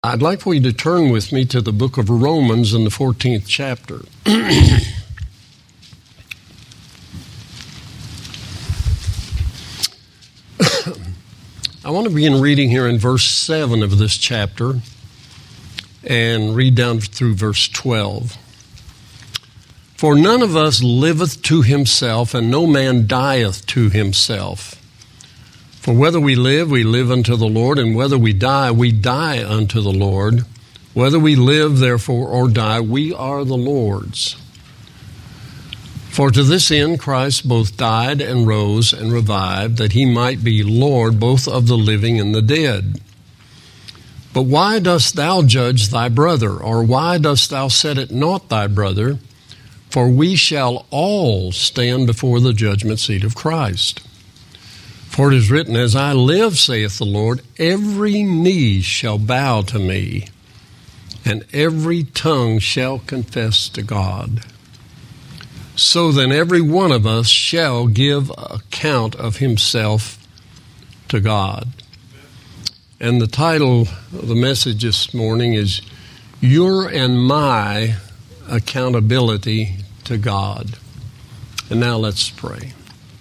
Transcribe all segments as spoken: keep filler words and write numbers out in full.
I'd like for you to turn with me to the book of Romans in the fourteenth chapter. I want to begin reading here in verse seven of this chapter and read down through verse twelve. For none of us liveth to himself, and no man dieth to himself. For whether we live, we live unto the Lord, and whether we die, we die unto the Lord. Whether we live, therefore, or die, we are the Lord's. For to this end Christ both died and rose and revived, that he might be Lord both of the living and the dead. But why dost thou judge thy brother, or why dost thou set at naught thy brother? For we shall all stand before the judgment seat of Christ. For it is written, As I live, saith the Lord, every knee shall bow to me, and every tongue shall confess to God. So then every one of us shall give account of himself to God. And the title of the message this morning is, Your and My Accountability to God. And now let's pray.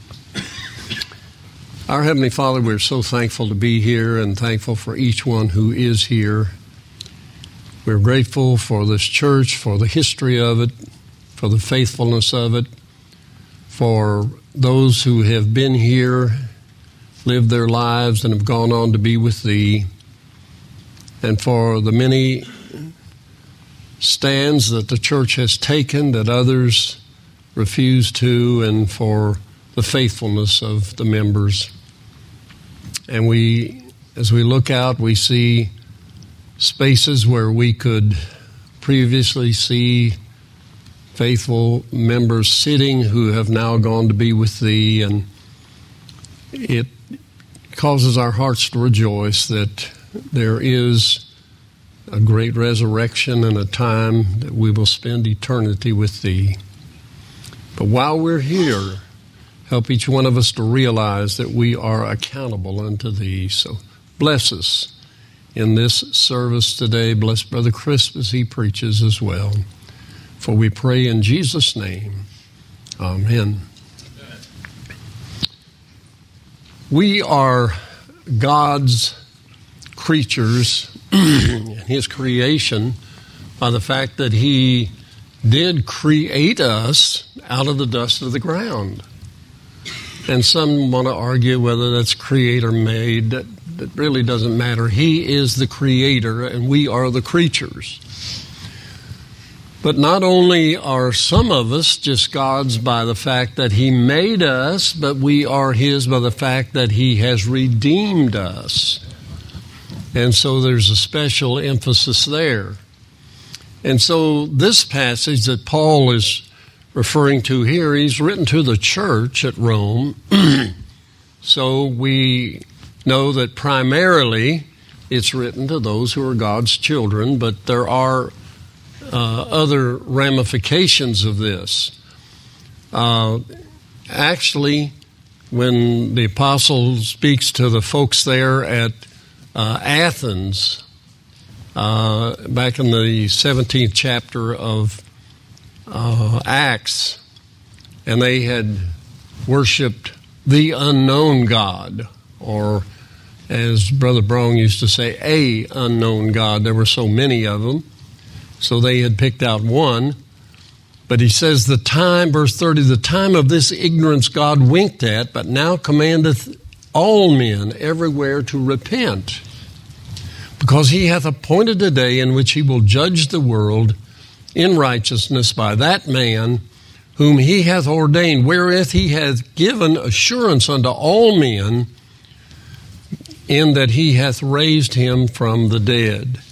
Our Heavenly Father, we're so thankful to be here and thankful for each one who is here. We're grateful for this church, for the history of it, for the faithfulness of it, for those who have been here, lived their lives, and have gone on to be with Thee, and for the many stands that the church has taken that others refuse to, and for the faithfulness of the members. And we, as we look out, we see spaces where we could previously see faithful members sitting who have now gone to be with Thee, and it causes our hearts to rejoice that there is a great resurrection and a time that we will spend eternity with Thee. But while we're here, help each one of us to realize that we are accountable unto Thee. So bless us in this service today. Bless Brother Chris as he preaches as well. For we pray in Jesus' name. Amen. We are God's creatures in His creation by the fact that He did create us out of the dust of the ground. And some want to argue whether that's creator-made. That, that really doesn't matter. He is the creator, and we are the creatures. But not only are some of us just God's by the fact that He made us, but we are His by the fact that He has redeemed us. And so there's a special emphasis there. And so this passage that Paul is referring to here, he's written to the church at Rome. So we know that primarily it's written to those who are God's children, but there are uh, other ramifications of this. Uh, actually, when the apostle speaks to the folks there at uh, Athens, uh, back in the seventeenth chapter of Uh, Acts, and they had worshipped the unknown God, or as Brother Brong used to say, a unknown God. There were so many of them, so they had picked out one. But he says, the time, verse thirty, the time of this ignorance God winked at, but now commandeth all men everywhere to repent, because he hath appointed a day in which he will judge the world in righteousness by that man whom he hath ordained, wherewith he hath given assurance unto all men, in that he hath raised him from the dead.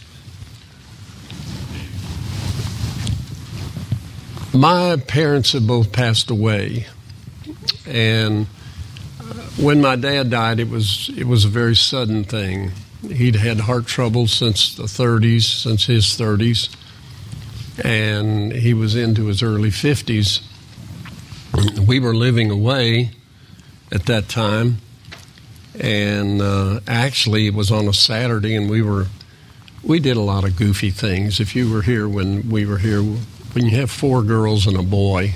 My parents have both passed away, and when my dad died, it was it was a very sudden thing. He'd had heart trouble since the thirties, since his thirties. And he was into his early fifties. We were living away at that time, and uh, actually it was on a Saturday, and we were we did a lot of goofy things. If you were here when we were here, when you have four girls and a boy,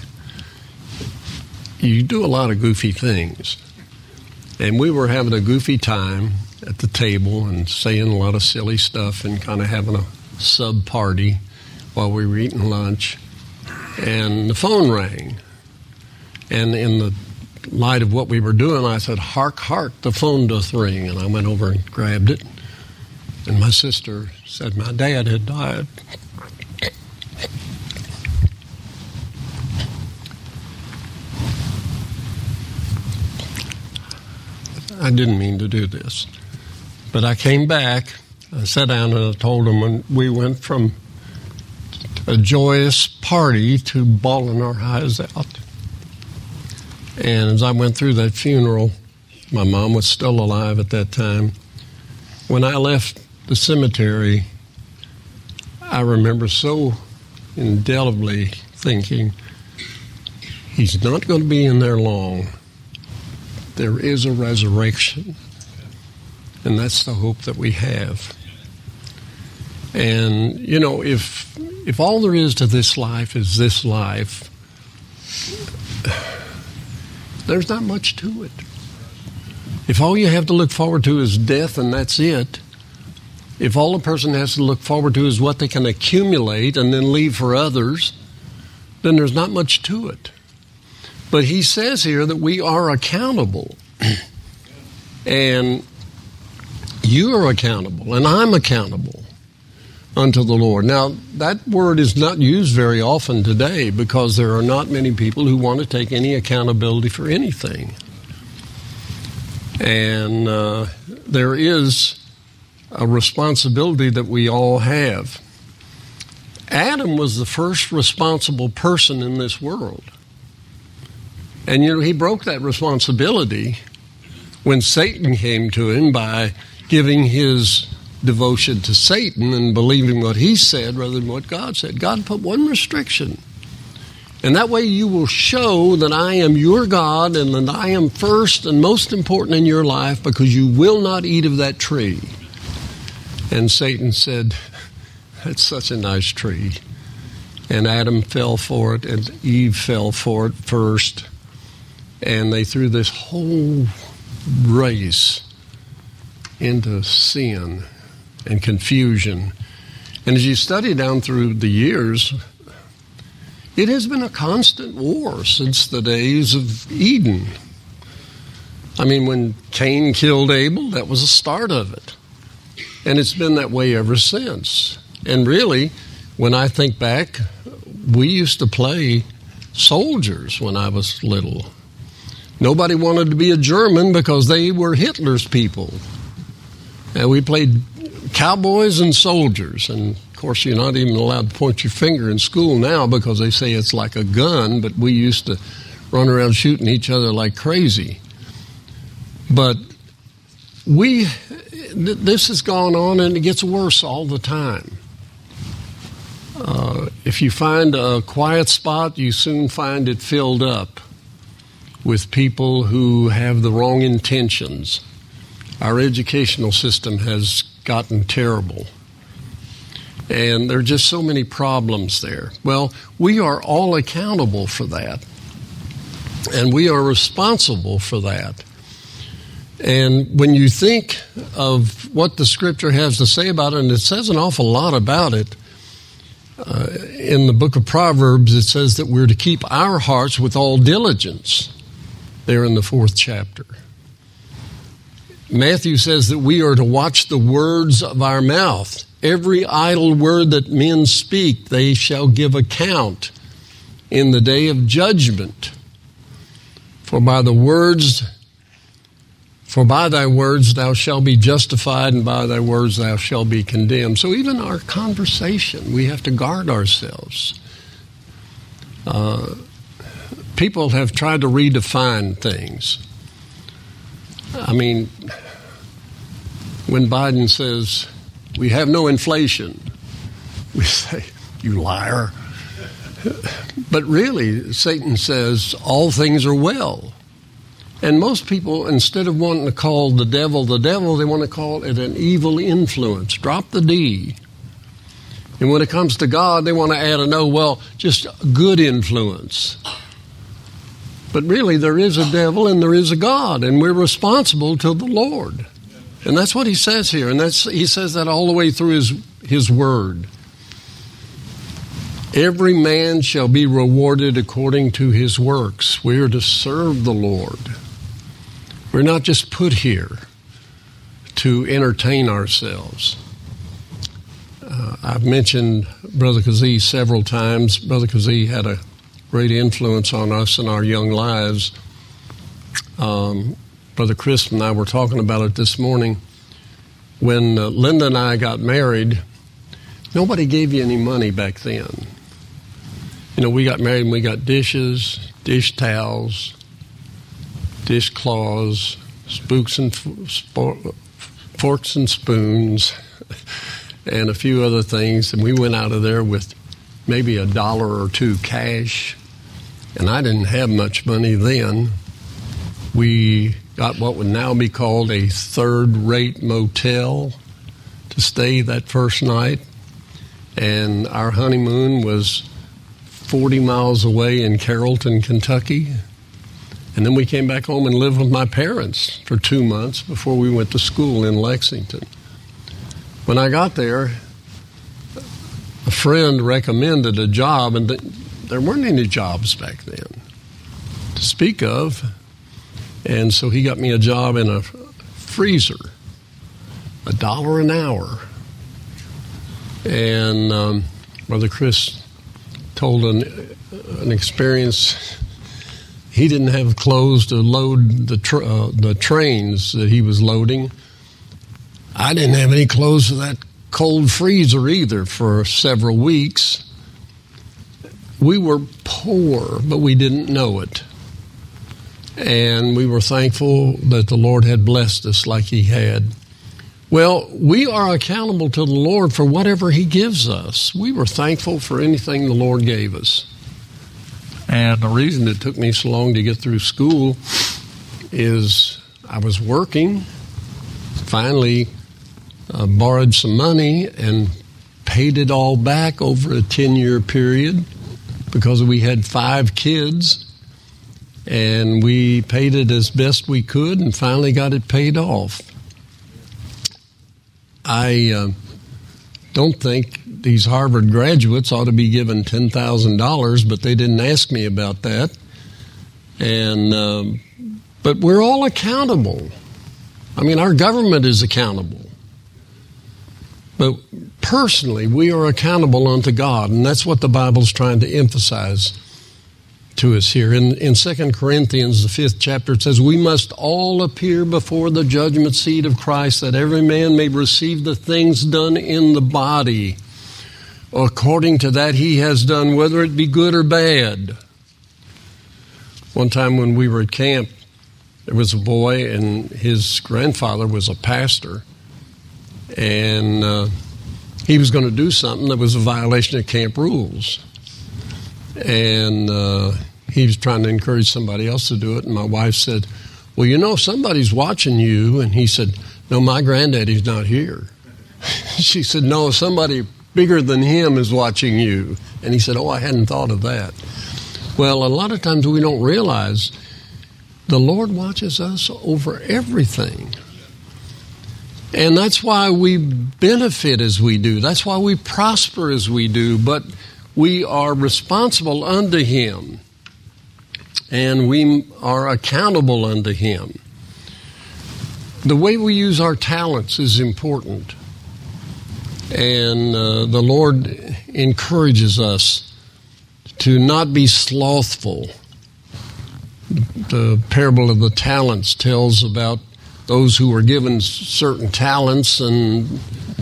you do a lot of goofy things. And we were having a goofy time at the table and saying a lot of silly stuff and kind of having a sub-party while we were eating lunch. And the phone rang. And in the light of what we were doing, I said, "Hark, hark, the phone doth ring." And I went over and grabbed it. And my sister said my dad had died. I didn't mean to do this. But I came back, I sat down and I told him, and we went from a joyous party to bawling our eyes out. And as I went through that funeral, my mom was still alive at that time. When I left the cemetery, I remember so indelibly thinking, he's not going to be in there long. There is a resurrection, and that's the hope that we have. And, you know, if if all there is to this life is this life, there's not much to it. If all you have to look forward to is death and that's it, if all a person has to look forward to is what they can accumulate and then leave for others, then there's not much to it. But he says here that we are accountable. And you are accountable, and I'm accountable unto the Lord. Now, that word is not used very often today because there are not many people who want to take any accountability for anything. And uh, there is a responsibility that we all have. Adam was the first responsible person in this world. And, you know, he broke that responsibility when Satan came to him by giving his devotion to Satan and believing what he said rather than what God said. God put one restriction. And that way you will show that I am your God and that I am first and most important in your life because you will not eat of that tree. And Satan said, "That's such a nice tree." And Adam fell for it and Eve fell for it first. And they threw this whole race into sin and confusion. And as you study down through the years, it has been a constant war since the days of Eden. I mean, when Cain killed Abel, that was the start of it. And it's been that way ever since. And really, when I think back, we used to play soldiers when I was little. Nobody wanted to be a German because they were Hitler's people. And we played cowboys and soldiers. And, of course, you're not even allowed to point your finger in school now because they say it's like a gun, but we used to run around shooting each other like crazy. But we, th- this has gone on, and it gets worse all the time. Uh, if you find a quiet spot, you soon find it filled up with people who have the wrong intentions. Our educational system has gotten terrible. And there are just so many problems there. Well, we are all accountable for that. And we are responsible for that. And when you think of what the Scripture has to say about it, and it says an awful lot about it, uh, in the book of Proverbs, it says that we're to keep our hearts with all diligence. There in the fourth chapter. Matthew says that we are to watch the words of our mouth. Every idle word that men speak, they shall give account in the day of judgment. For by the words, for by thy words thou shalt be justified, and by thy words thou shalt be condemned. So even our conversation, we have to guard ourselves. Uh, People have tried to redefine things. I mean, when Biden says, we have no inflation, we say, you liar. But really, Satan says, all things are well. And most people, instead of wanting to call the devil the devil, they want to call it an evil influence. Drop the D. And when it comes to God, they want to add a, oh, well, just good influence. But really, there is a devil and there is a God, and we're responsible to the Lord. And that's what he says here, and that's he says that all the way through his, his word. Every man shall be rewarded according to his works. We are to serve the Lord. We're not just put here to entertain ourselves. Uh, I've mentioned Brother Kazee several times. Brother Kazee had a great influence on us in our young lives. Um, Brother Chris and I were talking about it this morning. When uh, Linda and I got married, nobody gave you any money back then. You know, we got married and we got dishes, dish towels, dishcloths, spooks and f- forks and spoons, and a few other things. And we went out of there with maybe a dollar or two cash. And I didn't have much money then. We got what would now be called a third-rate motel to stay that first night. And our honeymoon was forty miles away in Carrollton, Kentucky. And then we came back home and lived with my parents for two months before we went to school in Lexington. When I got there, a friend recommended a job, and th- there weren't any jobs back then to speak of. And so he got me a job in a freezer, a dollar an hour. And um, Brother Chris told an, an experience. He didn't have clothes to load the tr- uh, the trains that he was loading. I didn't have any clothes for that cold freezer either for several weeks. We were poor, but we didn't know it. And we were thankful that the Lord had blessed us like he had. Well, we are accountable to the Lord for whatever he gives us. We were thankful for anything the Lord gave us. And the reason it took me so long to get through school is I was working, finally uh, borrowed some money and paid it all back over a ten-year period because we had five kids. And we paid it as best we could and finally got it paid off. I uh, don't think these Harvard graduates ought to be given ten thousand dollars, but they didn't ask me about that. And um, but we're all accountable. I mean, our government is accountable. But personally, we are accountable unto God, and that's what the Bible's trying to emphasize to us here. In, in Second Corinthians, the fifth chapter, it says, we must all appear before the judgment seat of Christ, that every man may receive the things done in the body, according to that he has done, whether it be good or bad. One time when we were at camp, there was a boy, and his grandfather was a pastor, and uh, he was going to do something that was a violation of camp rules. And uh, he was trying to encourage somebody else to do it. And my wife said, well, you know, somebody's watching you. And he said, no, my granddaddy's not here. She said, no, somebody bigger than him is watching you. And he said, oh, I hadn't thought of that. Well, a lot of times we don't realize the Lord watches us over everything. And that's why we benefit as we do. That's why we prosper as we do. But we are responsible unto him, and we are accountable unto him. The way we use our talents is important, and uh, the Lord encourages us to not be slothful. The parable of the talents tells about those who were given certain talents, and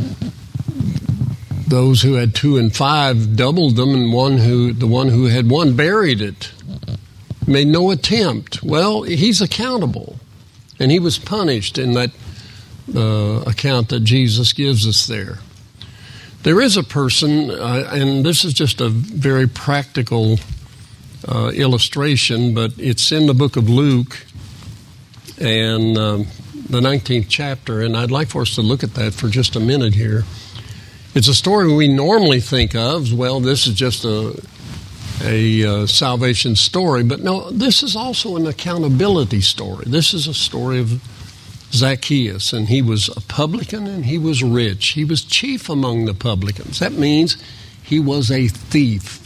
those who had two and five doubled them, and one who the one who had one buried it, made no attempt. Well, he's accountable, and he was punished in that uh, account that Jesus gives us there. There is a person, uh, and this is just a very practical uh, illustration, but it's in the book of Luke, and um, the nineteenth chapter, and I'd like for us to look at that for just a minute here. It's a story we normally think of, well, this is just a, a uh, salvation story. But no, this is also an accountability story. This is a story of Zacchaeus, and he was a publican and he was rich. He was chief among the publicans. That means he was a thief,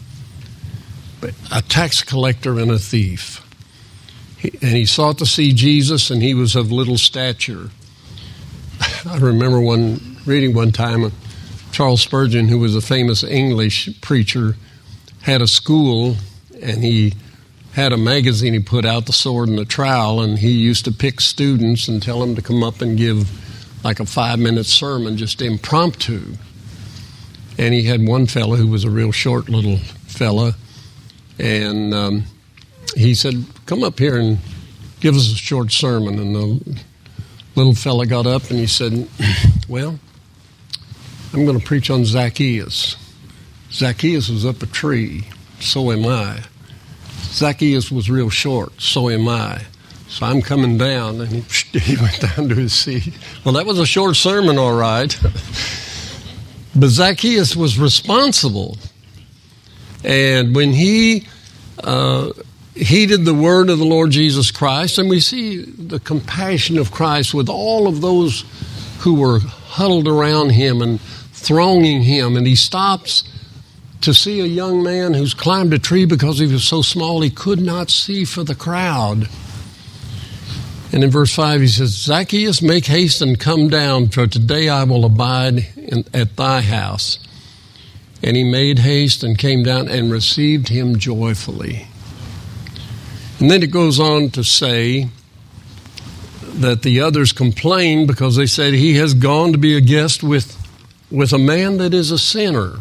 a tax collector and a thief. He, and he sought to see Jesus, and he was of little stature. I remember one reading one time, Charles Spurgeon, who was a famous English preacher, had a school, and he had a magazine he put out, The Sword and the Trowel, and he used to pick students and tell them to come up and give like a five-minute sermon, just impromptu. And he had one fellow who was a real short little fella, and um, he said, come up here and give us a short sermon. And the little fella got up and he said, well, I'm going to preach on Zacchaeus. Zacchaeus was up a tree, so am I. Zacchaeus was real short, so am I. So I'm coming down, and he, he went down to his seat. Well, that was a short sermon, all right. But Zacchaeus was responsible. And when he uh, heeded the word of the Lord Jesus Christ, and we see the compassion of Christ with all of those who were huddled around him and thronging him, and he stops to see a young man who's climbed a tree because he was so small he could not see for the crowd. And in verse five he says, Zacchaeus, make haste and come down, for today I will abide in, at thy house. And he made haste and came down and received him joyfully. And then it goes on to say that the others complained because they said he has gone to be a guest with, with a man that is a sinner.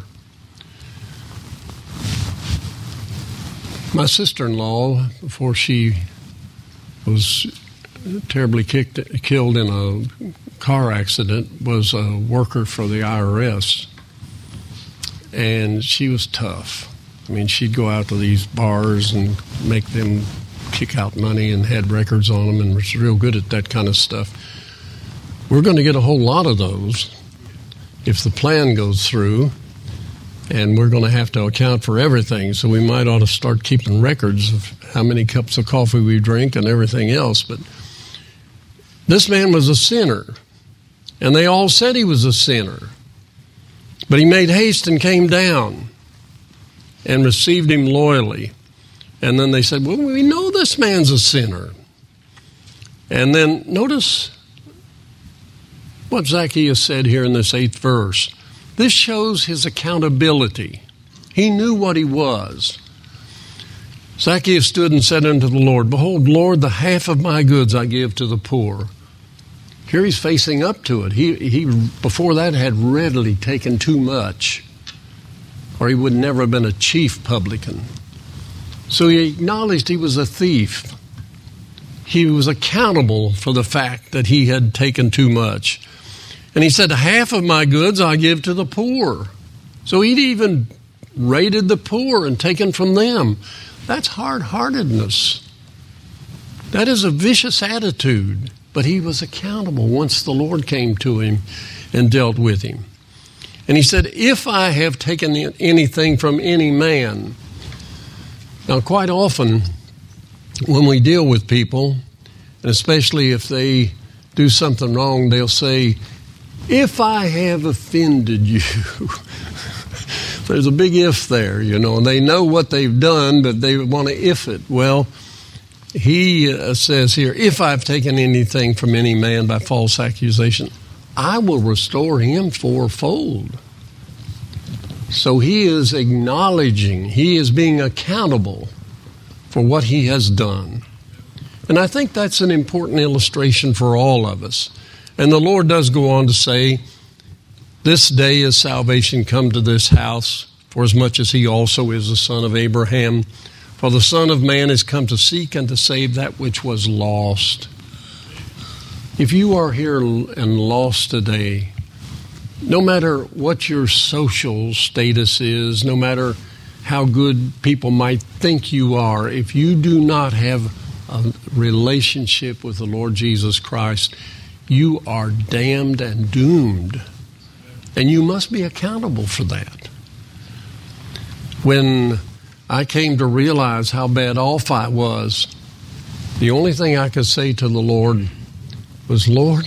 My sister-in-law, before she was terribly kicked, killed in a car accident, was a worker for the I R S. And she was tough. I mean, she'd go out to these bars and make them kick out money and had records on them and was real good at that kind of stuff. We're going to get a whole lot of those if the plan goes through, and we're going to have to account for everything. So we might ought to start keeping records of how many cups of coffee we drink and everything else. But this man was a sinner, and they all said he was a sinner. But he made haste and came down and received him loyally. And then they said, well, we know this man's a sinner. And then notice what Zacchaeus said here in this eighth verse. This shows his accountability. He knew what he was. Zacchaeus stood and said unto the Lord, behold, Lord, the half of my goods I give to the poor. Here he's facing up to it. He, he before that had readily taken too much, or he would never have been a chief publican. So he acknowledged he was a thief. He was accountable for the fact that he had taken too much. And he said, half of my goods I give to the poor. So he'd even raided the poor and taken from them. That's hard-heartedness. That is a vicious attitude. But he was accountable once the Lord came to him and dealt with him. And he said, if I have taken anything from any man. Now, quite often, when we deal with people, and especially if they do something wrong, they'll say, if I have offended you. There's a big if there, you know, and they know what they've done, but they want to if it. Well, he uh, says here, if I've taken anything from any man by false accusation, I will restore him fourfold. So he is acknowledging, he is being accountable for what he has done. And I think that's an important illustration for all of us. And the Lord does go on to say, this day is salvation come to this house, for as much as he also is the son of Abraham. For the Son of Man is come to seek and to save that which was lost. If you are here and lost today, no matter what your social status is, no matter how good people might think you are, if you do not have a relationship with the Lord Jesus Christ, you are damned and doomed And you must be accountable for that. When I came to realize how bad off I was, the only thing I could say to the Lord was, Lord,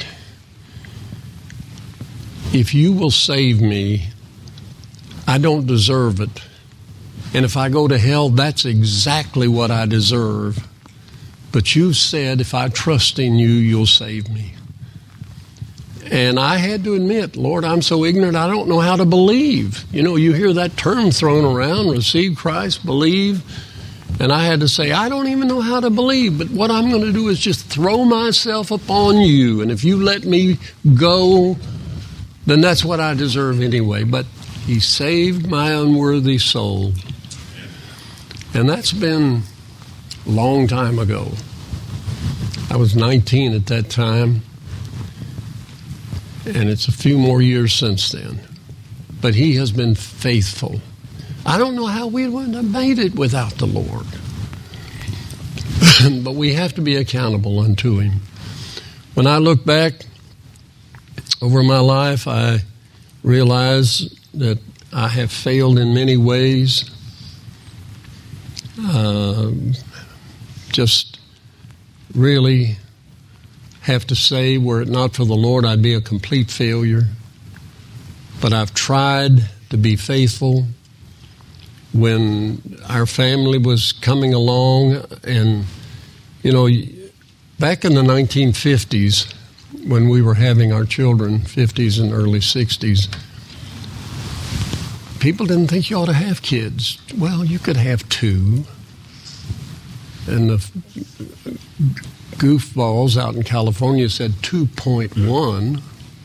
if you will save me, I don't deserve it. And if I go to hell, that's exactly what I deserve. But you said, if I trust in you, you'll save me. And I had to admit, Lord, I'm so ignorant, I don't know how to believe. You know, you hear that term thrown around, receive Christ, believe. And I had to say, I don't even know how to believe, but what I'm going to do is just throw myself upon you. And if you let me go, then that's what I deserve anyway. But he saved my unworthy soul. And that's been a long time ago. I was nineteen at that time. And it's a few more years since then. But he has been faithful. I don't know how we would have made it without the Lord. But we have to be accountable unto him. When I look back over my life, I realize that I have failed in many ways. Uh, just really have to say, were it not for the Lord, I'd be a complete failure. But I've tried to be faithful. When our family was coming along, and, you know, back in the nineteen fifties, when we were having our children, fifties and early sixties, people didn't think you ought to have kids. Well, you could have two. And the goofballs out in California said two point one,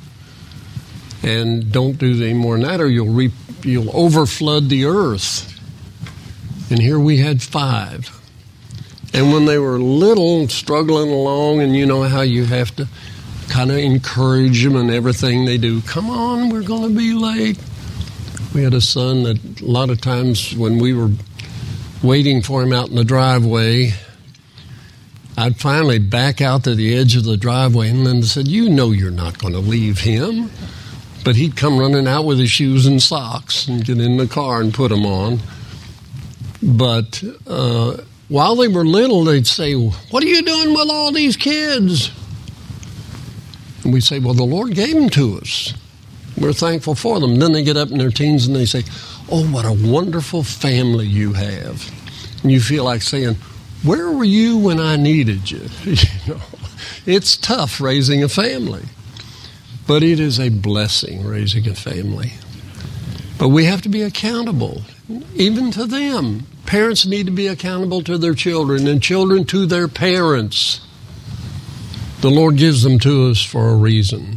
and don't do any more than that or you'll re- you'll overflood the earth. And here we had five. And when they were little, struggling along, and you know how you have to kind of encourage them and everything they do, come on, we're going to be late. We had a son that a lot of times when we were waiting for him out in the driveway, I'd finally back out to the edge of the driveway, and Linda said, you know you're not going to leave him. But he'd come running out with his shoes and socks and get in the car and put them on. But uh, while they were little, they'd say, what are you doing with all these kids? And we'd say, well, the Lord gave them to us. We're thankful for them. Then they get up in their teens and they say, oh, what a wonderful family you have. And you feel like saying, where were you when I needed you? You know, it's tough raising a family, but it is a blessing raising a family. But we have to be accountable, even to them. Parents need to be accountable to their children, and children to their parents. The Lord gives them to us for a reason.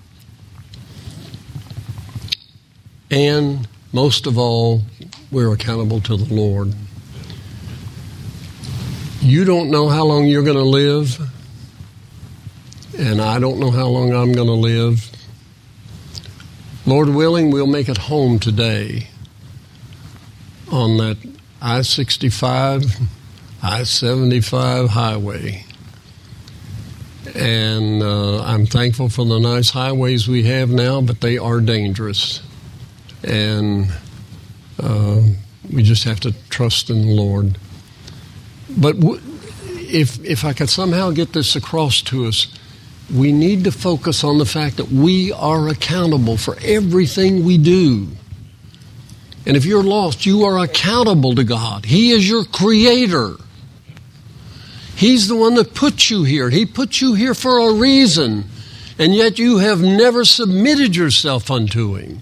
And most of all, we're accountable to the Lord. You don't know how long you're going to live, and I don't know how long I'm going to live. Lord willing, we'll make it home today on that I sixty-five, I seventy-five highway. And uh, I'm thankful for the nice highways we have now, but they are dangerous. And uh, we just have to trust in the Lord. But w- if if I could somehow get this across to us, we need to focus on the fact that we are accountable for everything we do. And if you're lost, you are accountable to God. He is your creator. He's the one that put you here. He put you here for a reason, and yet you have never submitted yourself unto Him.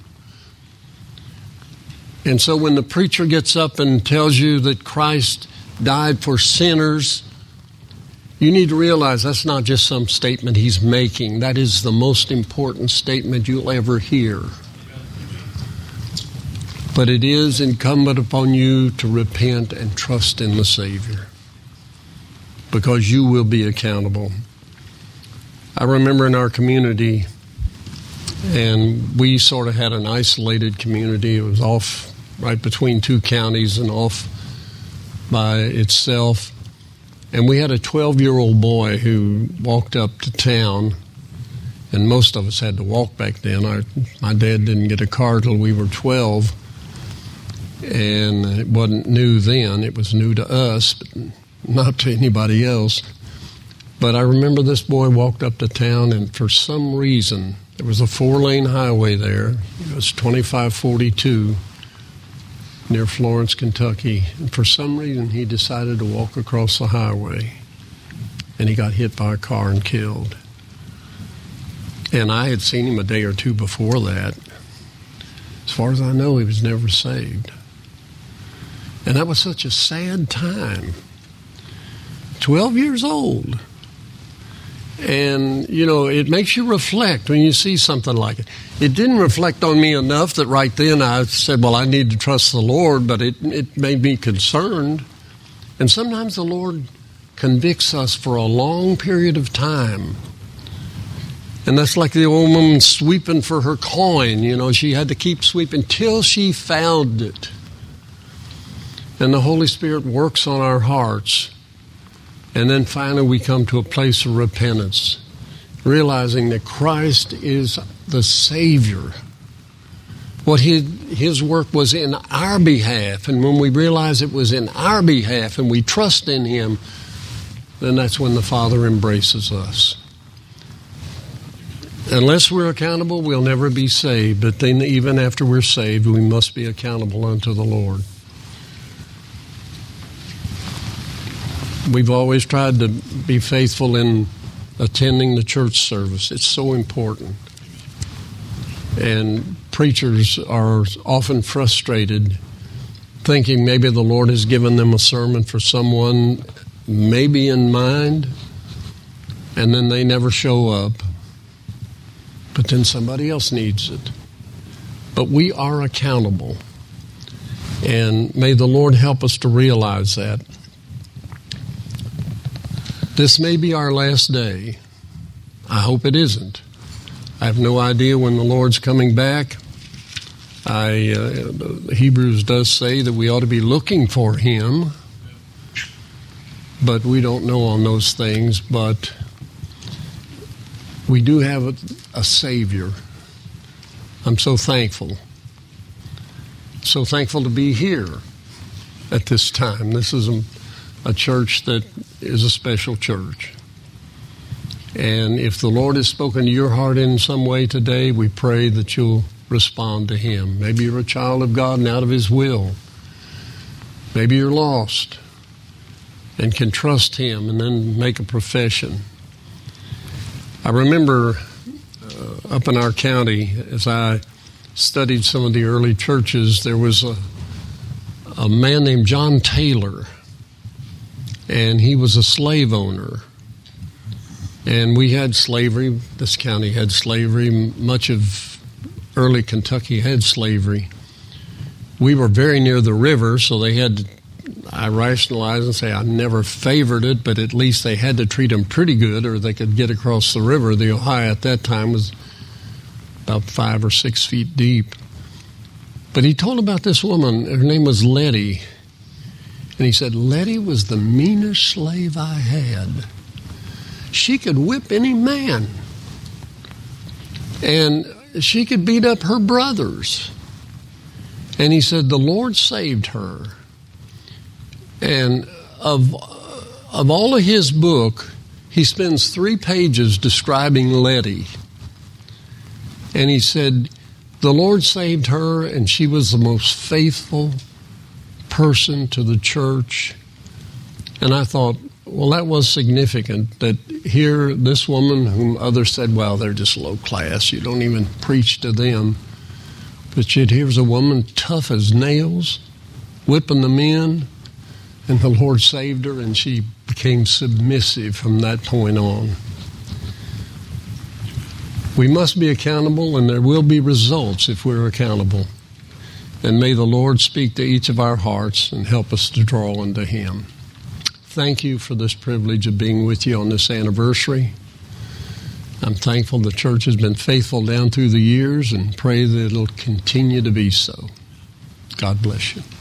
And so when the preacher gets up and tells you that Christ died for sinners, you need to realize that's not just some statement he's making. That is the most important statement you'll ever hear. But it is incumbent upon you to repent and trust in the Savior, because you will be accountable. I remember in our community, and we sort of had an isolated community. It was off right between two counties and off by itself. And we had a twelve-year-old boy who walked up to town, And most of us had to walk back then. Our, my dad didn't get a car till we were twelve. And it wasn't new then. It was new to us, but not to anybody else. But I remember this boy walked up to town, and for some reason, there was a four-lane highway there. It was twenty-five forty-two near Florence, Kentucky. And for some reason, he decided to walk across the highway, and he got hit by a car and killed. And I had seen him a day or two before that. As far as I know, he was never saved. And that was such a sad time. twelve years old. And, you know, it makes you reflect when you see something like it. It didn't reflect on me enough that right then I said, well, I need to trust the Lord, but it, it made me concerned. And sometimes the Lord convicts us for a long period of time. And that's like the old woman sweeping for her coin. You know, she had to keep sweeping till she found it. And the Holy Spirit works on our hearts. And then finally we come to a place of repentance, realizing that Christ is the Savior. What his, his work was in our behalf. And when we realize it was in our behalf and we trust in Him, then that's when the Father embraces us. Unless we're accountable, we'll never be saved. But then even after we're saved, we must be accountable unto the Lord. We've always tried to be faithful in attending the church service. It's so important. And preachers are often frustrated, thinking maybe the Lord has given them a sermon for someone maybe in mind, and then they never show up. But then somebody else needs it. But we are accountable. And may the Lord help us to realize that. This may be our last day. I hope it isn't. I have no idea when the Lord's coming back. I, uh, Hebrews does say that we ought to be looking for Him, but we don't know on those things. But we do have a, a Savior. I'm so thankful. So thankful to be here at this time. This is a, a church that is a special church. And if the Lord has spoken to your heart in some way today, we pray that you'll respond to Him. Maybe you're a child of God and out of His will. Maybe you're lost and can trust Him and then make a profession. I remember uh, up in our county, as I studied some of the early churches, there was a, a man named John Taylor, and he was a slave owner. And we had slavery. This county had slavery. Much of early Kentucky had slavery. We were very near the river, so they had to, I rationalize and say I never favored it, but at least they had to treat them pretty good or they could get across the river. The Ohio at that time was about five or six feet deep. But he told about this woman. Her name was Letty. And he said, Letty was the meanest slave I had. She could whip any man. And she could beat up her brothers. And he said, the Lord saved her. And of, of all of his book, he spends three pages describing Letty. And he said, the Lord saved her, and she was the most faithful person to the church. And I thought, well, that was significant that here this woman whom others said, well, they're just low class. You don't even preach to them. But yet here's a woman tough as nails, whipping the men, and the Lord saved her, and she became submissive from that point on. We must be accountable, and there will be results if we're accountable. And may the Lord speak to each of our hearts and help us to draw unto Him. Thank you for this privilege of being with you on this anniversary. I'm thankful the church has been faithful down through the years and pray that it'll continue to be so. God bless you.